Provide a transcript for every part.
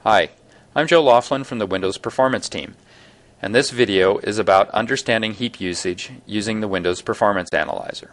Hi, I'm Joe Laughlin from the Windows Performance team, and this video is about understanding heap usage using the Windows Performance Analyzer.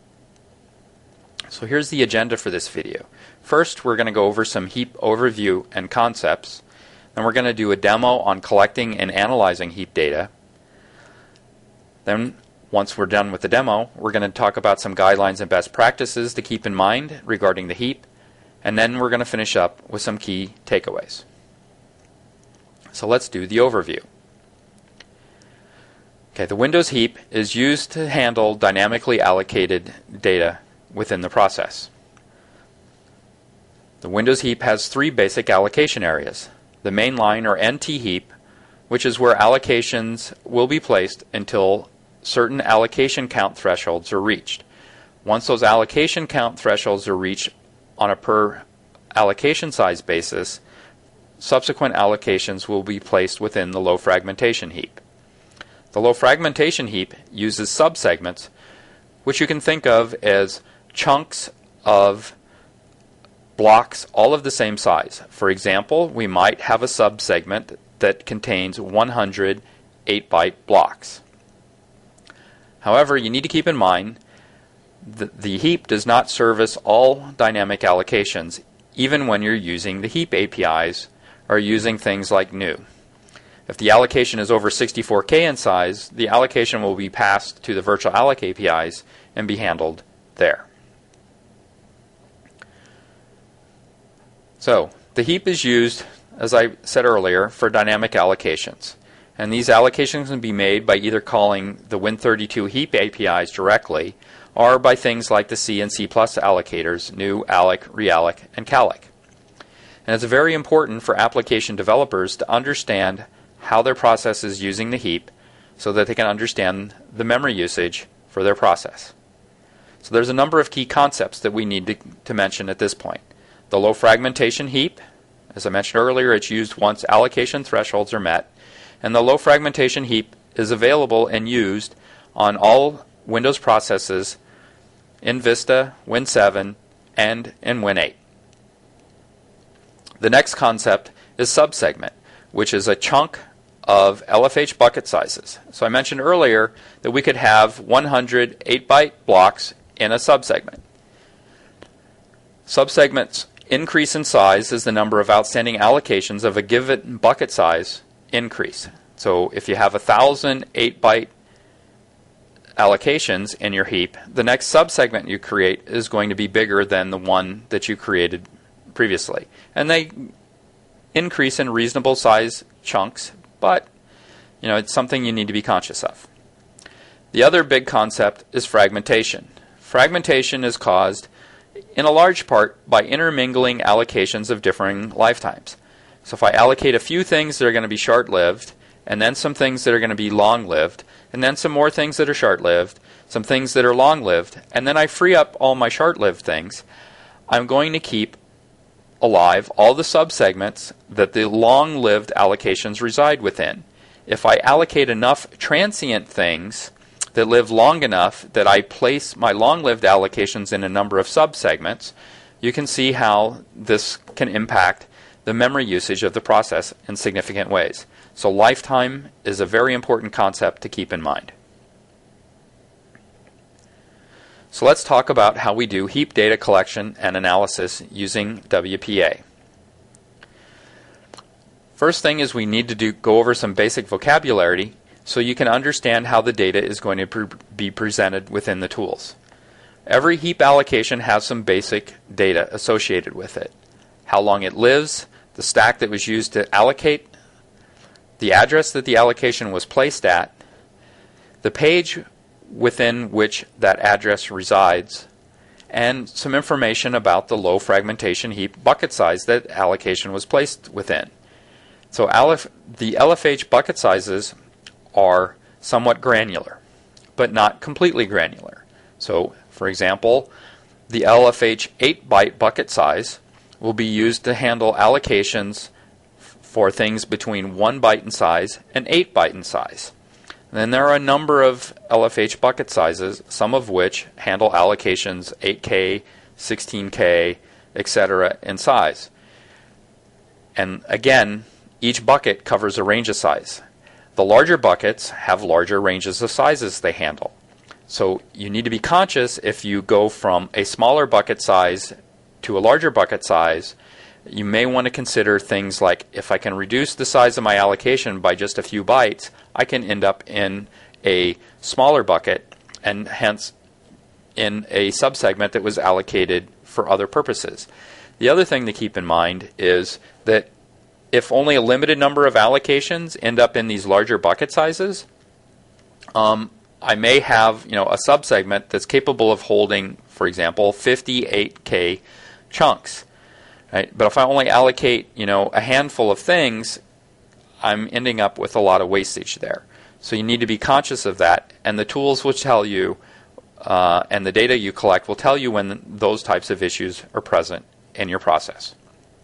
So here's the agenda for this video. First, we're going to go over some heap overview and concepts. Then we're going to do a demo on collecting and analyzing heap data. Then, once we're done with the demo, we're going to talk about some guidelines and best practices to keep in mind regarding the heap. And then we're going to finish up with some key takeaways. So let's do the overview. Okay, the Windows heap is used to handle dynamically allocated data within the process. The Windows heap has three basic allocation areas. The main line, or NT heap, which is where allocations will be placed until certain allocation count thresholds are reached. Once those allocation count thresholds are reached on a per allocation size basis, subsequent allocations will be placed within the low fragmentation heap. The low fragmentation heap uses subsegments, which you can think of as chunks of blocks all of the same size. For example, we might have a subsegment that contains 100 8-byte blocks. However, you need to keep in mind that the heap does not service all dynamic allocations, even when you're using the heap APIs or using things like new. If the allocation is over 64K in size, the allocation will be passed to the virtual alloc APIs and be handled there. So, the heap is used, as I said earlier, for dynamic allocations. And these allocations can be made by either calling the Win32 heap APIs directly or by things like the C and C+ allocators, new, alloc, realloc, and calloc. And it's very important for application developers to understand how their process is using the heap so that they can understand the memory usage for their process. So there's a number of key concepts that we need to mention at this point. The low fragmentation heap, as I mentioned earlier, it's used once allocation thresholds are met, and the low fragmentation heap is available and used on all Windows processes in Vista, Win 7, and in Win 8. The next concept is subsegment, which is a chunk of LFH bucket sizes. So I mentioned earlier that we could have 100 8-byte blocks in a subsegment. Subsegments increase in size as the number of outstanding allocations of a given bucket size increase. So if you have 1,000 8-byte allocations in your heap, the next subsegment you create is going to be bigger than the one that you created previously. And they increase in reasonable size chunks, but it's something you need to be conscious of. The other big concept is fragmentation. Fragmentation is caused in a large part by intermingling allocations of differing lifetimes. So if I allocate a few things that are going to be short-lived, and then some things that are going to be long-lived, and then some more things that are short-lived, some things that are long-lived, and then I free up all my short-lived things, I'm going to keep alive all the subsegments that the long-lived allocations reside within. If I allocate enough transient things that live long enough that I place my long-lived allocations in a number of subsegments, you can see how this can impact the memory usage of the process in significant ways. So lifetime is a very important concept to keep in mind. So let's talk about how we do heap data collection and analysis using WPA. First thing is we need to go over some basic vocabulary so you can understand how the data is going to be presented within the tools. Every heap allocation has some basic data associated with it. How long it lives, the stack that was used to allocate, the address that the allocation was placed at, the page within which that address resides, and some information about the low fragmentation heap bucket size that allocation was placed within. So the LFH bucket sizes are somewhat granular, but not completely granular. So, for example, the LFH 8-byte bucket size will be used to handle allocations for things between 1 byte in size and 8 byte in size. And then there are a number of LFH bucket sizes, some of which handle allocations 8K, 16K, etc. in size. And again, each bucket covers a range of size. The larger buckets have larger ranges of sizes they handle. So you need to be conscious if you go from a smaller bucket size to a larger bucket size. You may want to consider things like, if I can reduce the size of my allocation by just a few bytes, I can end up in a smaller bucket and hence in a subsegment that was allocated for other purposes. The other thing to keep in mind is that if only a limited number of allocations end up in these larger bucket sizes, I may have a subsegment that's capable of holding, for example, 58K chunks. Right? But if I only allocate a handful of things, I'm ending up with a lot of wastage there. So you need to be conscious of that, and the tools will tell you, and the data you collect will tell you when those types of issues are present in your process.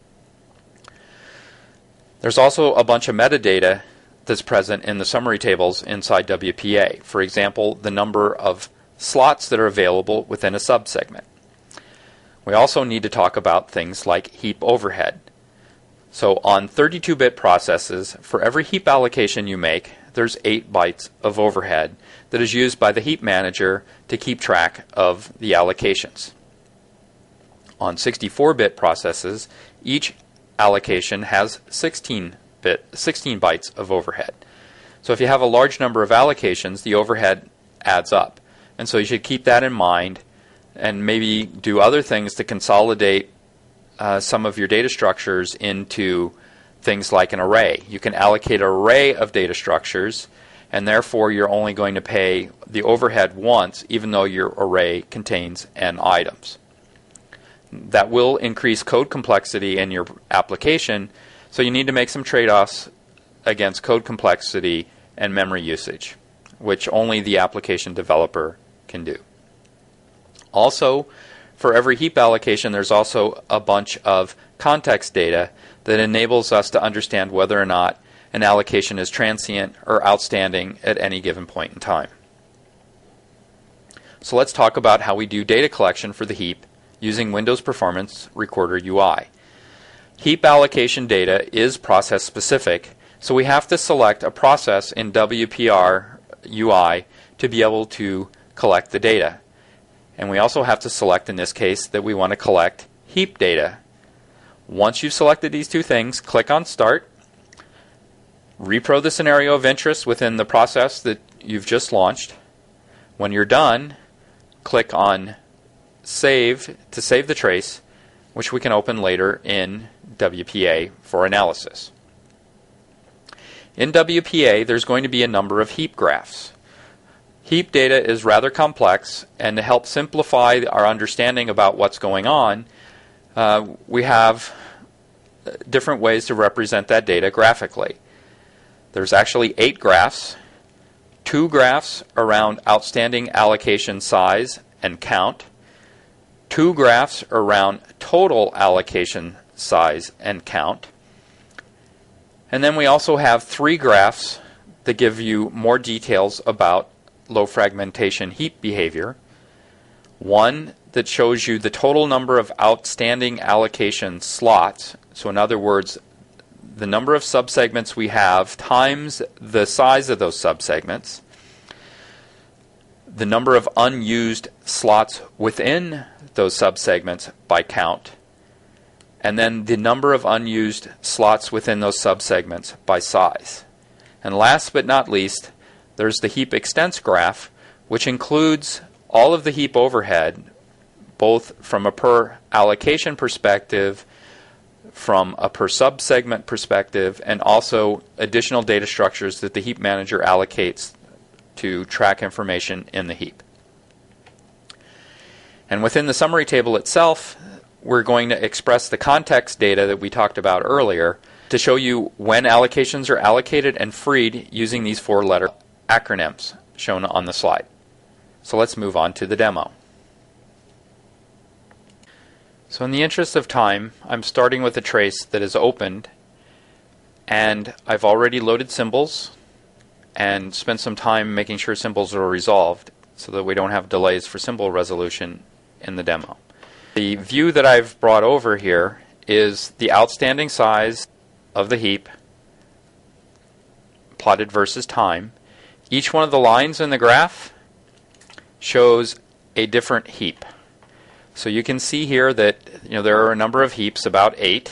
There's also a bunch of metadata that's present in the summary tables inside WPA. For example, the number of slots that are available within a subsegment. We also need to talk about things like heap overhead. So on 32-bit processes, for every heap allocation you make, there's 8 bytes of overhead that is used by the heap manager to keep track of the allocations. On 64-bit processes, each allocation has 16 bytes of overhead. So if you have a large number of allocations, the overhead adds up. And so you should keep that in mind and maybe do other things to consolidate some of your data structures into things like an array. You can allocate an array of data structures, and therefore you're only going to pay the overhead once, even though your array contains n items. That will increase code complexity in your application, so you need to make some trade-offs against code complexity and memory usage, which only the application developer can do. Also, for every heap allocation, there's also a bunch of context data that enables us to understand whether or not an allocation is transient or outstanding at any given point in time. So let's talk about how we do data collection for the heap using Windows Performance Recorder UI. Heap allocation data is process specific, so we have to select a process in WPR UI to be able to collect the data. And we also have to select, in this case, that we want to collect heap data. Once you've selected these two things, click on Start, repro the scenario of interest within the process that you've just launched. When you're done, click on Save to save the trace, which we can open later in WPA for analysis. In WPA, there's going to be a number of heap graphs. Heap data is rather complex, and to help simplify our understanding about what's going on, we have different ways to represent that data graphically. There's actually 8 graphs, 2 graphs around outstanding allocation size and count, 2 graphs around total allocation size and count, and then we also have 3 graphs that give you more details about low fragmentation heap behavior, one that shows you the total number of outstanding allocation slots, so in other words, the number of subsegments we have times the size of those subsegments, the number of unused slots within those subsegments by count, and then the number of unused slots within those subsegments by size. And last but not least, there's the heap extents graph, which includes all of the heap overhead, both from a per allocation perspective, from a per subsegment perspective, and also additional data structures that the heap manager allocates to track information in the heap. And within the summary table itself, we're going to express the context data that we talked about earlier to show you when allocations are allocated and freed using these 4-letter acronyms shown on the slide. So let's move on to the demo. So in the interest of time, I'm starting with a trace that is opened, and I've already loaded symbols and spent some time making sure symbols are resolved so that we don't have delays for symbol resolution in the demo. The view that I've brought over here is the outstanding size of the heap plotted versus time. Each one of the lines in the graph shows a different heap. So you can see here that there are a number of heaps, about 8.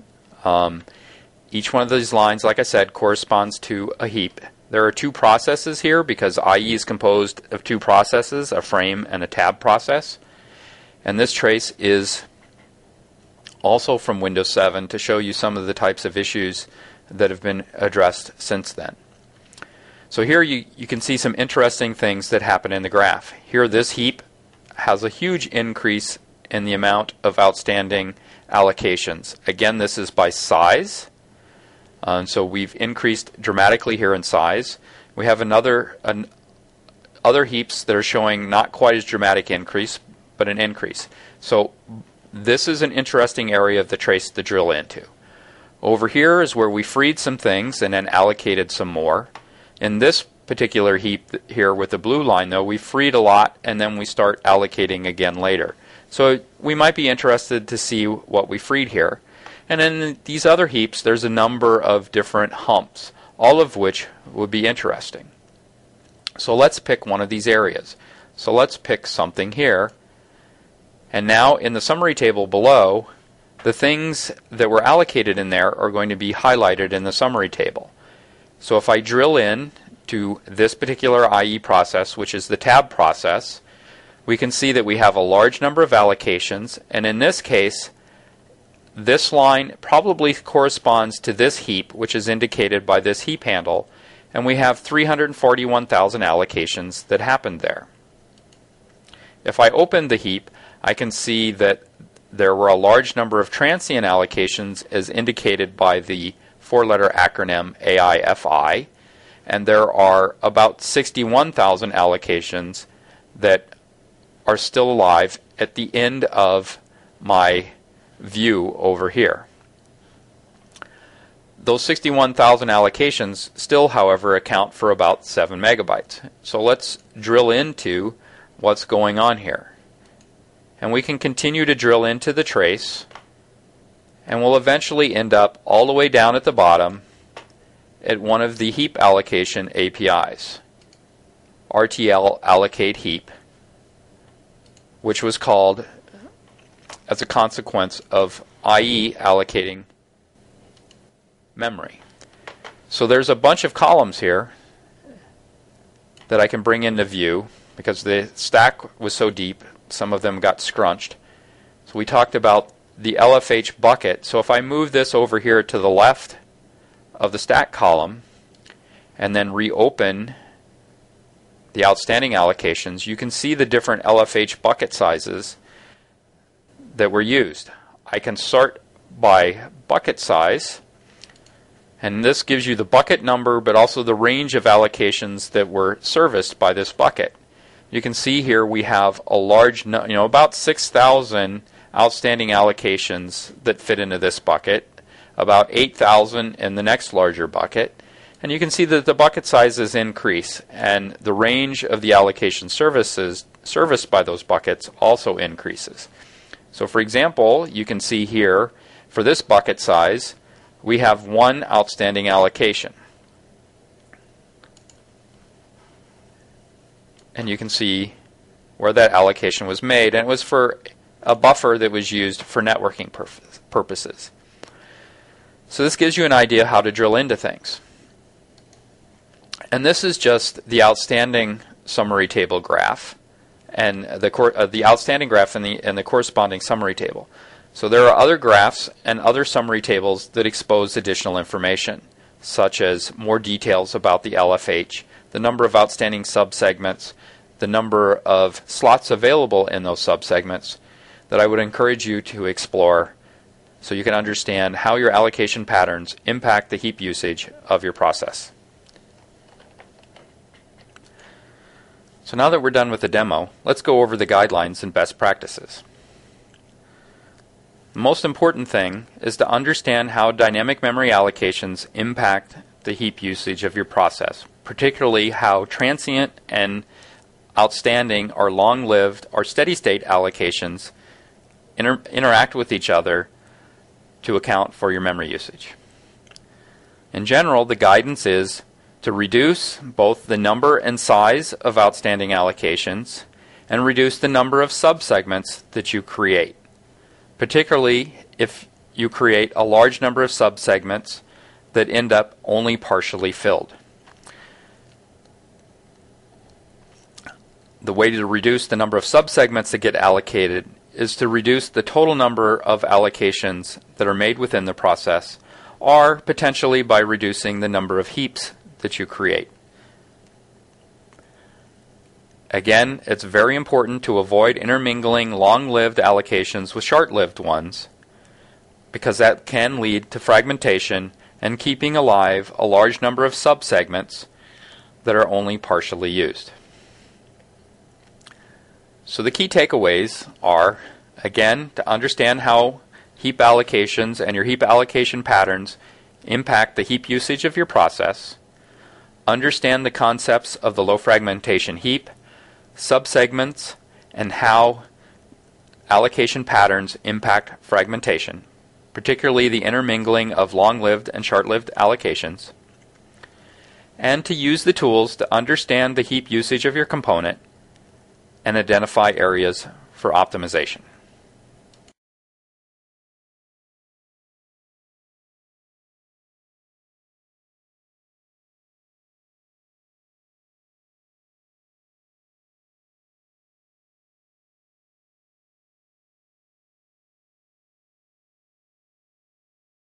Each one of these lines, like I said, corresponds to a heap. There are 2 processes here because IE is composed of 2 processes, a frame and a tab process. And this trace is also from Windows 7 to show you some of the types of issues that have been addressed since then. So here you can see some interesting things that happen in the graph. Here this heap has a huge increase in the amount of outstanding allocations. Again, this is by size. So we've increased dramatically here in size. We have other heaps that are showing not quite as dramatic increase, but an increase. So this is an interesting area of the trace to drill into. Over here is where we freed some things and then allocated some more. In this particular heap here with the blue line, though, we freed a lot and then we start allocating again later. So we might be interested to see what we freed here. And in these other heaps, there's a number of different humps, all of which would be interesting. So let's pick one of these areas. So let's pick something here. And now in the summary table below, the things that were allocated in there are going to be highlighted in the summary table. So if I drill in to this particular IE process, which is the tab process, we can see that we have a large number of allocations, and in this case, this line probably corresponds to this heap, which is indicated by this heap handle, and we have 341,000 allocations that happened there. If I open the heap, I can see that there were a large number of transient allocations as indicated by the 4-letter acronym AIFI, and there are about 61,000 allocations that are still alive at the end of my view over here. Those 61,000 allocations still, however, account for about 7 megabytes. So let's drill into what's going on here. And we can continue to drill into the trace, and we'll eventually end up all the way down at the bottom at one of the heap allocation APIs, RTL allocate heap, which was called as a consequence of IE allocating memory. So there's a bunch of columns here that I can bring into view because the stack was so deep, some of them got scrunched. So we talked about the LFH bucket. So if I move this over here to the left of the stack column and then reopen the outstanding allocations, you can see the different LFH bucket sizes that were used. I can sort by bucket size, and this gives you the bucket number but also the range of allocations that were serviced by this bucket. You can see here we have a large, about 6,000 outstanding allocations that fit into this bucket, about 8,000 in the next larger bucket, and you can see that the bucket sizes increase and the range of the allocation services serviced by those buckets also increases. So for example, you can see here for this bucket size we have one outstanding allocation. And you can see where that allocation was made, and it was for a buffer that was used for networking purposes. So this gives you an idea how to drill into things. And this is just the outstanding summary table graph, and the outstanding graph and the corresponding summary table. So there are other graphs and other summary tables that expose additional information, such as more details about the LFH, the number of outstanding subsegments, the number of slots available in those subsegments, that I would encourage you to explore so you can understand how your allocation patterns impact the heap usage of your process. So now that we're done with the demo, let's go over the guidelines and best practices. The most important thing is to understand how dynamic memory allocations impact the heap usage of your process, particularly how transient and outstanding or long-lived or steady-state allocations interact with each other to account for your memory usage. In general, the guidance is to reduce both the number and size of outstanding allocations and reduce the number of subsegments that you create, particularly if you create a large number of subsegments that end up only partially filled. The way to reduce the number of subsegments that get allocated is to reduce the total number of allocations that are made within the process, or potentially by reducing the number of heaps that you create. Again, it's very important to avoid intermingling long-lived allocations with short-lived ones, because that can lead to fragmentation and keeping alive a large number of subsegments that are only partially used. So the key takeaways are, again, to understand how heap allocations and your heap allocation patterns impact the heap usage of your process, understand the concepts of the low fragmentation heap, subsegments, and how allocation patterns impact fragmentation, particularly the intermingling of long-lived and short-lived allocations, and to use the tools to understand the heap usage of your component and identify areas for optimization.